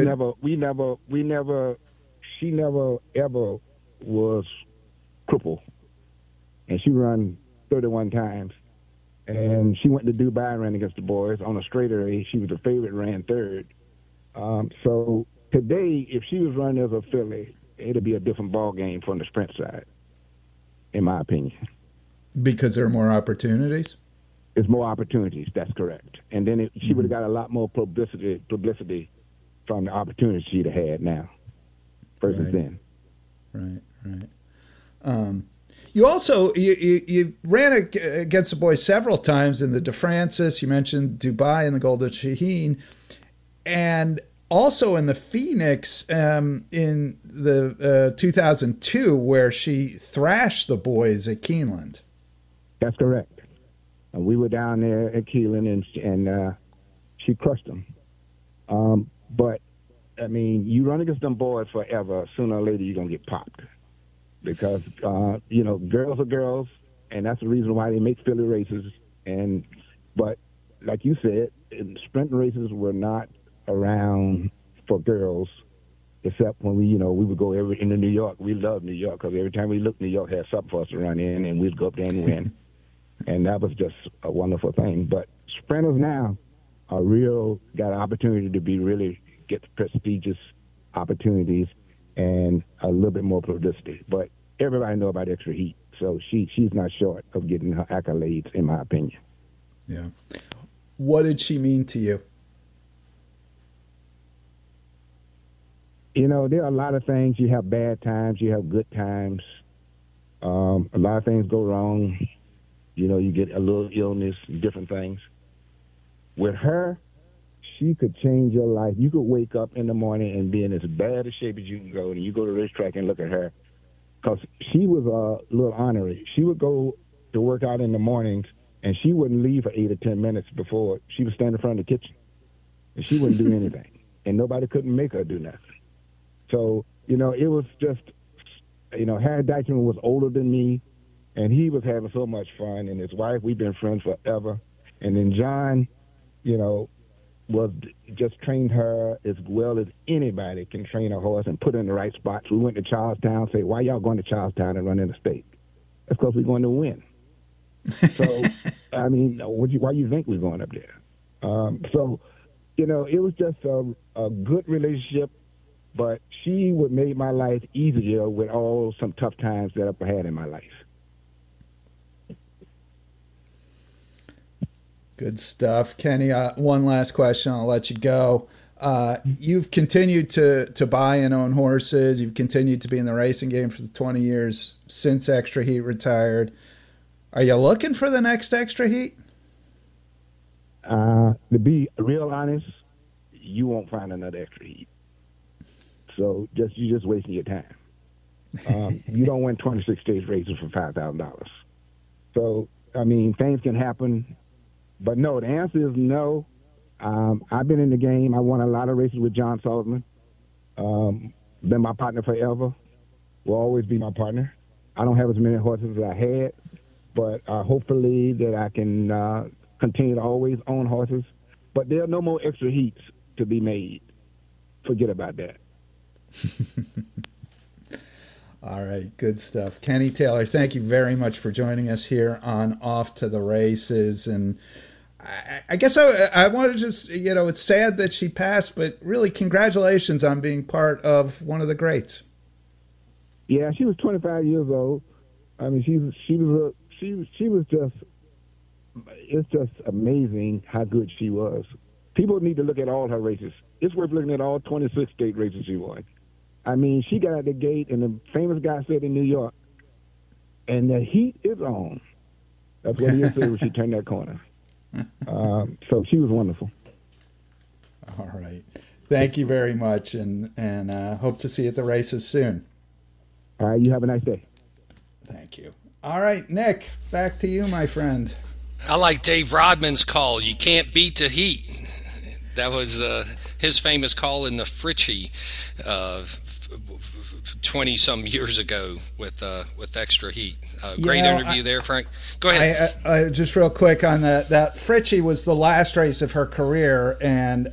never ever was crippled, and she run 31 times, and she went to Dubai and ran against the boys on a straighter race. She was the favorite, ran third. So today, if she was running as a filly, it'd be a different ball game from the sprint side, in my opinion. Because there are more opportunities? There's more opportunities, that's correct. And then she would have got a lot more publicity from the opportunities she'd have had now versus then. Right. You also you ran against the boys several times in the De Francis. You mentioned Dubai and the Golden Shaheen, and also in the Phoenix in the 2002, where she thrashed the boys at Keeneland. That's correct. And we were down there at Keeneland, and she crushed them. But I mean, you run against them boys forever. Sooner or later, you're gonna get popped. Because, girls are girls, and that's the reason why they make filly races. But like you said, sprint races were not around for girls, except when we would go into New York. We loved New York because every time we looked, New York had something for us to run in, and we'd go up there and win. And that was just a wonderful thing. But sprinters now are got an opportunity to get prestigious opportunities and a little bit more publicity. But everybody know about Extra Heat, so she's not short of getting her accolades, in my opinion. Yeah. What did she mean to you? There are a lot of things. You have bad times, you have good times. A lot of things go wrong. You get a little illness, different things. With her, she could change your life. You could wake up in the morning and be in as bad a shape as you can go, and you go to the racetrack and look at her. Because she was a little ornery. She would go to work out in the mornings, and she wouldn't leave for 8 or 10 minutes before she would stand in front of the kitchen. And she wouldn't do anything. And nobody couldn't make her do nothing. So, it was just, Harry Deichmann was older than me, and he was having so much fun. And his wife, we've been friends forever. And then John, was just trained her as well as anybody can train a horse and put her in the right spots. We went to Charlestown, say, why y'all going to Charlestown and run interstate? That's because we're going to win. So, I mean, why you think we're going up there? So, it was just a good relationship, but she would make my life easier with all some tough times that I've had in my life. Good stuff. Kenny, one last question. I'll let you go. You've continued to buy and own horses. You've continued to be in the racing game for the 20 years since Extra Heat retired. Are you looking for the next Extra Heat? To be real honest, you won't find another Extra Heat. So you're just wasting your time. You don't win 26 stage races for $5,000. So, I mean, things can happen. But no, the answer is no. I've been in the game. I won a lot of races with John Sullivan. Been my partner forever. Will always be my partner. I don't have as many horses as I had, but hopefully that I can continue to always own horses. But there are no more Extra Heats to be made. Forget about that. All right, good stuff. Kenny Taylor, thank you very much for joining us here on Off to the Races. And I guess I want to just, it's sad that she passed, but really congratulations on being part of one of the greats. Yeah, she was 25 years old. I mean, she was just, it's just amazing how good she was. People need to look at all her races. It's worth looking at all 26 state races she won. I mean, she got out the gate, and the famous guy said in New York, and the heat is on. That's what he said when she turned that corner. So she was wonderful. All right. Thank you very much, and hope to see you at the races soon. All right, you have a nice day. Thank you. All right, Nick, back to you, my friend. I like Dave Rodman's call, you can't beat the heat. That was his famous call in the Fritchie 20-some years ago with Extra Heat. Great interview there, Frank. Go ahead. I just real quick on that Fritchie was the last race of her career, and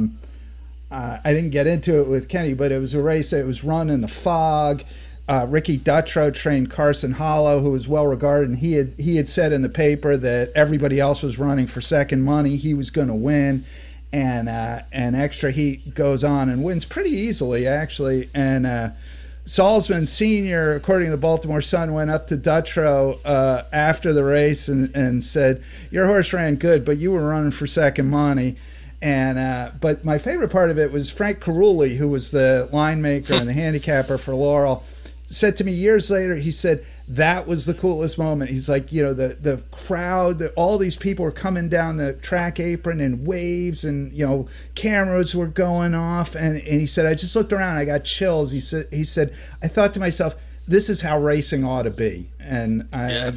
I didn't get into it with Kenny, but it was a race that was run in the fog. Ricky Dutrow trained Carson Hollow, who was well regarded, and he had said in the paper that everybody else was running for second money. He was going to win, and Extra Heat goes on and wins pretty easily, actually. And Salzman Sr., according to the Baltimore Sun, went up to Dutrow after the race and said, "Your horse ran good, but you were running for second money." And but my favorite part of it was Frank Carulli, who was the line maker and the handicapper for Laurel, said to me years later, he said, that was the coolest moment. He's like, the crowd, all these people were coming down the track apron in waves, and, cameras were going off. And he said, I just looked around, I got chills. He said, I thought to myself, this is how racing ought to be. And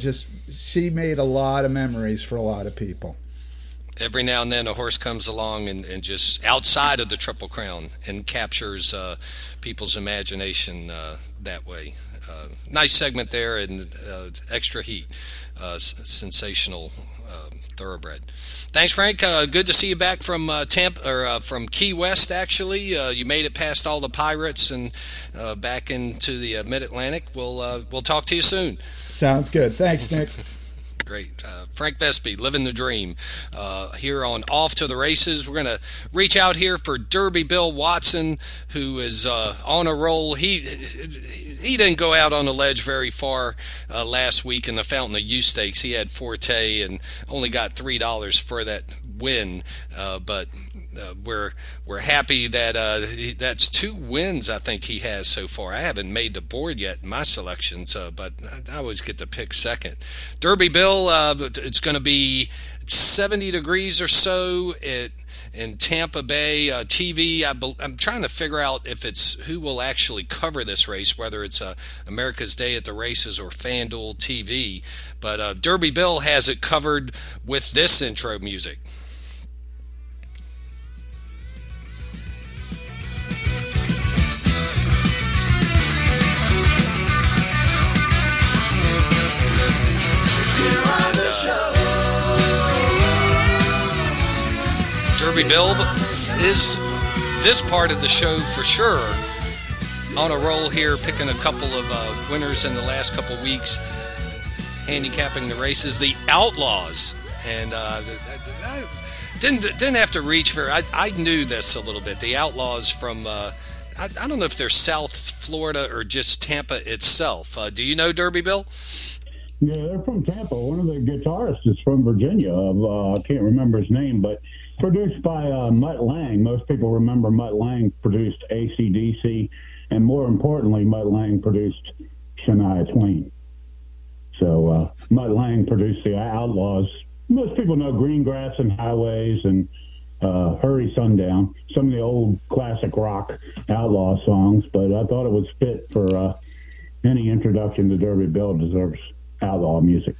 she made a lot of memories for a lot of people. Every now and then a horse comes along and just outside of the Triple Crown and captures people's imagination that way. Nice segment there, and Extra Heat, sensational thoroughbred. Thanks, Frank. Good to see you back from Tampa, or from Key West. Actually, you made it past all the Pirates and back into the Mid-Atlantic. We'll talk to you soon. Sounds good. Thanks, Nick. Great. Frank Vespi, living the dream, here on Off to the Races. We're going to reach out here for Derby Bill Watson, who is on a roll. He didn't go out on the ledge very far last week in the Fountain of Youth Stakes. He had Forte and only got $3 for that win, but we're happy that that's 2 wins I think he has so far. I haven't made the board yet in my selections, but I always get to pick second. Derby Bill, it's going to be 70 degrees or so in Tampa Bay. TV, I'm trying to figure out if it's who will actually cover this race, whether it's America's Day at the Races or FanDuel TV. But Derby Bill has it covered with this intro music. Derby Bill is this part of the show for sure. On a roll here, picking a couple of winners in the last couple of weeks, handicapping the races. The Outlaws, and I didn't have to reach for. I knew this a little bit. The Outlaws from I don't know if they're South Florida or just Tampa itself. Do you know Derby Bill? Yeah, they're from Tampa. One of the guitarists is from Virginia. I can't remember his name, but produced by Mutt Lange. Most people remember Mutt Lange produced AC/DC, and more importantly, Mutt Lange produced Shania Twain. So Mutt Lange produced the Outlaws. Most people know Greengrass and Highways and Hurry Sundown, some of the old classic rock outlaw songs, but I thought it was fit for any introduction to Derby Bill deserves outlaw music.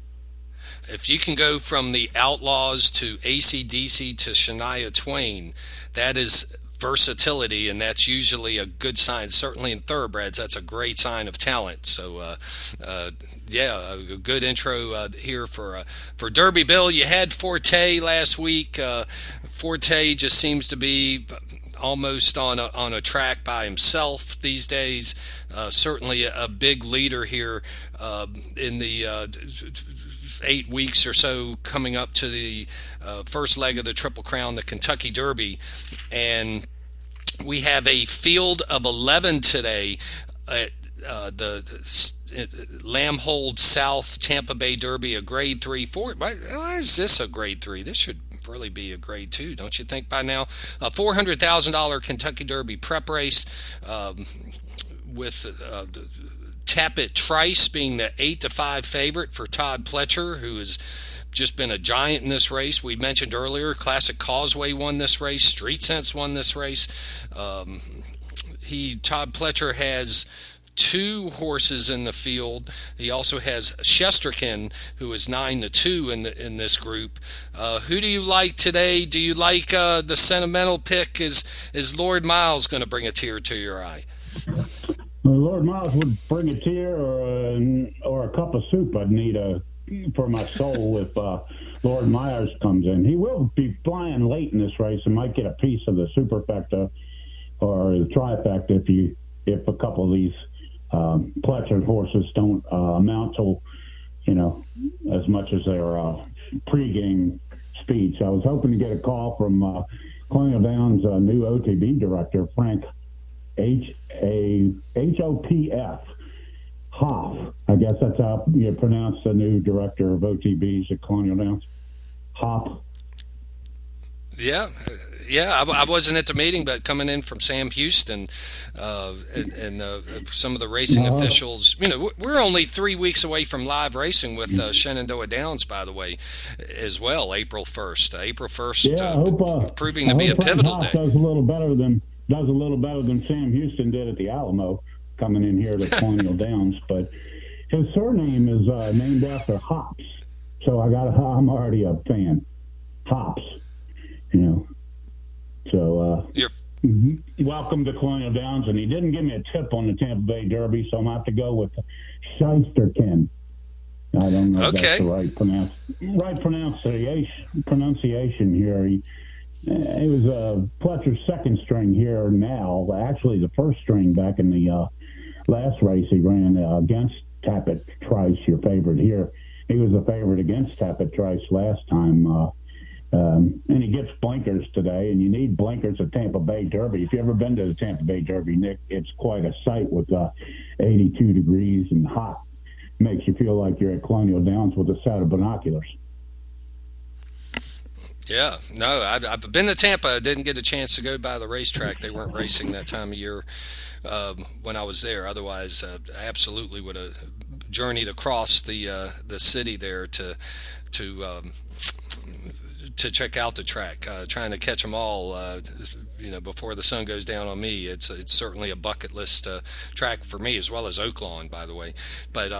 If you can go from the Outlaws to AC/DC to Shania Twain, that is versatility, and that's usually a good sign. Certainly in thoroughbreds, that's a great sign of talent. So, a good intro here for Derby Bill. You had Forte last week. Forte just seems to be almost on a track by himself these days. Certainly a big leader here in the 8 weeks or so coming up to the first leg of the Triple Crown, the Kentucky Derby. And we have a field of 11 today at the Lamhold South Tampa Bay Derby, a grade 3. Why is this a grade 3? This should really be a grade 2, don't you think by now? A $400,000 Kentucky Derby prep race with Tappet Trice being the 8-5 favorite for Todd Pletcher, who has just been a giant in this race. We mentioned earlier, Classic Causeway won this race, Street Sense won this race. Todd Pletcher has 2 horses in the field. He also has Shesterkin, who is 9-2 in this group. Who do you like today? Do you like the sentimental pick? Is Lord Miles going to bring a tear to your eye? Lord Miles would bring a tear or a cup of soup. I'd need for my soul if Lord Myers comes in. He will be flying late in this race and might get a piece of the superfecta or the trifecta if a couple of these Pletcher horses don't amount to, as much as their pregame speed. So I was hoping to get a call from Colonial Downs' new OTB director, Frank Hopf. Hoff. I guess that's how you pronounce the new director of OTBs at Colonial Downs. Hoff. Yeah. I wasn't at the meeting, but coming in from Sam Houston and some of the racing officials, we're only 3 weeks away from live racing with Shenandoah Downs, by the way, as well. April 1st. April 1st, proving to be a pivotal day. Does a little better than Sam Houston did at the Alamo, coming in here to Colonial Downs, but his surname is named after hops, so I'm already a fan. Hops, So welcome to Colonial Downs, and he didn't give me a tip on the Tampa Bay Derby, so I'm going to have to go with Shysterkin. I don't know if that's the right pronunciation here. He was Pletcher's second string here now. Actually, the first string back in the last race he ran against Tappet Trice, your favorite here. He was a favorite against Tappet Trice last time. And he gets blinkers today, and you need blinkers at Tampa Bay Derby. If you've ever been to the Tampa Bay Derby, Nick, it's quite a sight with 82 degrees and hot. Makes you feel like you're at Colonial Downs with a set of binoculars. Yeah, no, I've been to Tampa. I didn't get a chance to go by the racetrack. They weren't racing that time of year when I was there. Otherwise, I absolutely would have journeyed across the city there to check out the track, trying to catch them all, before the sun goes down on me. It's certainly a bucket list track for me, as well as Oaklawn, by the way. But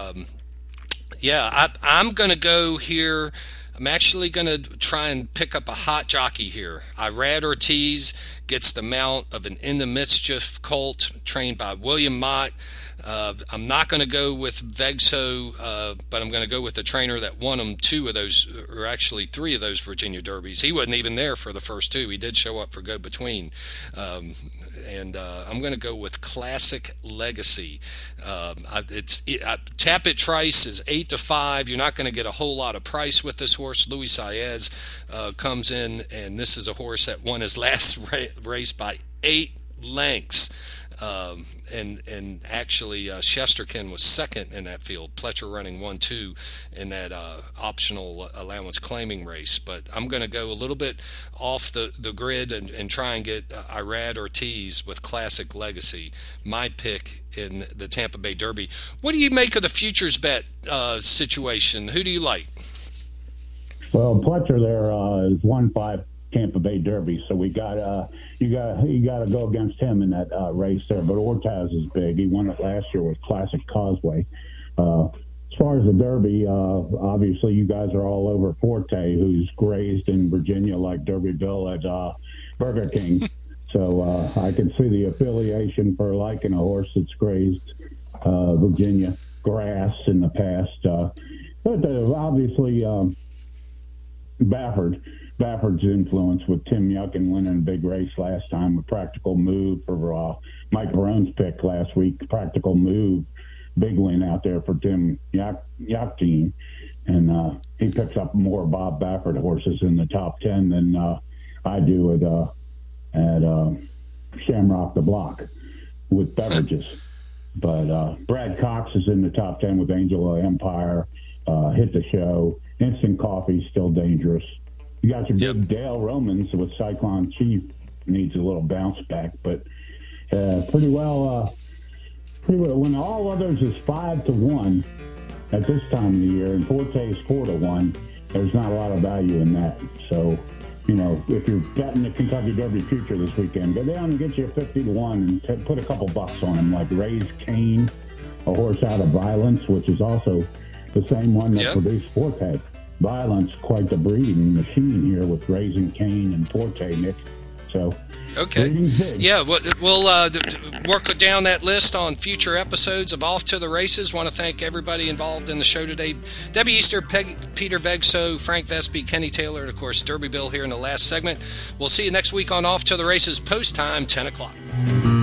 I'm going to go here. I'm actually going to try and pick up a hot jockey here. Irad Ortiz gets the mount of an In the Mischief colt trained by William Mott. I'm not going to go with Vegso, but I'm going to go with the trainer that won him 2 of those, or actually 3 of those Virginia Derbies. He wasn't even there for the first 2. He did show up for Go Between. And I'm going to go with Classic Legacy. Tappet Trice is 8-5. You're not going to get a whole lot of price with this horse. Luis Saez comes in, and this is a horse that won his last race by 8 lengths. And actually, Shesterkin was second in that field. Pletcher running 1-2 in that optional allowance claiming race. But I'm going to go a little bit off the grid and try and get Irad Ortiz with Classic Legacy. My pick in the Tampa Bay Derby. What do you make of the futures bet situation? Who do you like? Well, Pletcher there is 1-5. Tampa Bay Derby, so you got to go against him in that race there. But Ortaz is big. He won it last year with Classic Causeway. As far as the Derby, obviously you guys are all over Forte, who's grazed in Virginia like Derby Bill at Burger King. So I can see the affiliation for liking a horse that's grazed Virginia grass in the past. But obviously Bafford's influence with Tim Yuckin winning a big race last time, a Practical Move for Mike Barone's pick last week. Practical Move, big win out there for Tim Yuckin. And he picks up more Bob Bafford horses in the top 10 than I do at Shamrock the Block with beverages. But Brad Cox is in the top 10 with Angel of Empire, Hit the Show. Instant Coffee, still dangerous. You got your big Dale Romans with Cyclone Chief, needs a little bounce back, but pretty well. When all others is 5-1 at this time of the year, and Forte is 4-1, there's not a lot of value in that. So, if you're betting the Kentucky Derby future this weekend, go down and get you a 50-1 and put a couple bucks on him, like Raise Cane, a horse out of Violence, which is also the same one that produced Forte. Violence, quite the breeding machine here with Raising Cane and Forte, Nick. So, okay. Yeah, we'll work down that list on future episodes of Off to the Races. Want to thank everybody involved in the show today. Debbie Easter, Peter Vegso, Frank Vespi, Kenny Taylor, and, of course, Derby Bill here in the last segment. We'll see you next week on Off to the Races, post time, 10 o'clock.